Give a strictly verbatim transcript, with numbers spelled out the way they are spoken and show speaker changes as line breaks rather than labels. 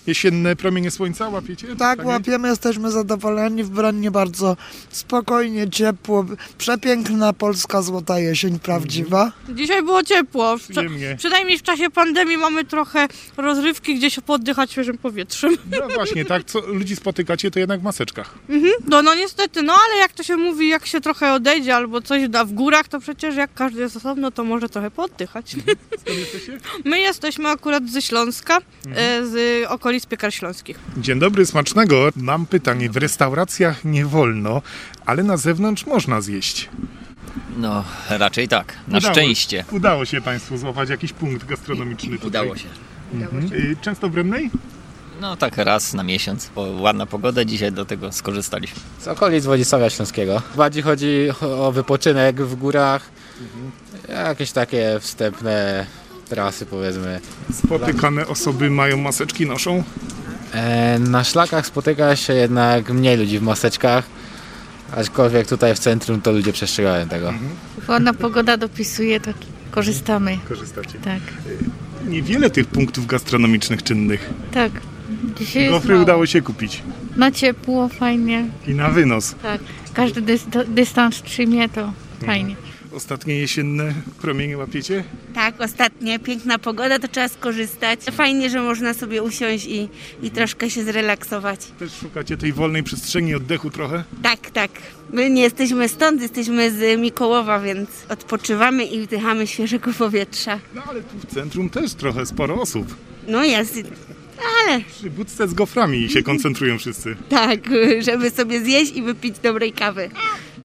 Jesienne promienie słońca łapiecie?
Tak,
tak
łapiemy, jesteśmy zadowoleni, w Bronnie bardzo spokojnie, ciepło, przepiękna polska złota jesień, prawdziwa.
Dzisiaj było ciepło,
Przyjemnie.
przynajmniej w czasie pandemii mamy trochę rozrywki, gdzie się poddychać świeżym powietrzem.
No właśnie, tak, co ludzi spotykacie, to jednak w maseczkach.
Mhm. No, no niestety, no ale jak to się mówi, jak się trochę odejdzie albo coś da w górach, to przecież jak każdy jest osobno, to może trochę pooddychać.
Skąd jesteście?
My jesteśmy akurat ze Śląska, mhm. z okolic Piekar Śląskich.
Dzień dobry, smacznego. Mam pytanie. W restauracjach nie wolno, ale na zewnątrz można zjeść.
No, raczej tak. Na
Udało,
szczęście.
Udało się Państwu złapać jakiś punkt gastronomiczny tutaj.
Udało się.
Mhm. Często w Bronnej?
No tak raz na miesiąc, bo ładna pogoda, dzisiaj do tego skorzystaliśmy.
Z okolic Władysławia Śląskiego. Bardziej chodzi o wypoczynek w górach, mhm. jakieś takie wstępne trasy powiedzmy.
Spotykane osoby mają maseczki, noszą?
E, na szlakach spotyka się jednak mniej ludzi w maseczkach, aczkolwiek tutaj w centrum to ludzie przestrzegają tego.
Mhm.
Ładna pogoda dopisuje, to korzystamy.
Korzystacie.
Tak,
Niewiele tych punktów gastronomicznych czynnych.
tak. Dzisiaj jest
Gofry
mało.
udało się kupić.
Na ciepło, fajnie.
I na wynos.
Tak, każdy dys- dystans trzymie, to fajnie.
Ostatnie jesienne promienie łapiecie?
Tak, ostatnie, piękna pogoda, to trzeba skorzystać. Fajnie, że można sobie usiąść i, i troszkę się zrelaksować.
Też szukacie tej wolnej przestrzeni, oddechu trochę?
Tak, tak. My nie jesteśmy stąd, jesteśmy z Mikołowa, więc odpoczywamy i wdychamy świeżego powietrza.
No ale tu w centrum też trochę sporo osób.
No jest, ale
Przy budce z goframi się koncentrują wszyscy.
tak, żeby sobie zjeść i wypić dobrej kawy.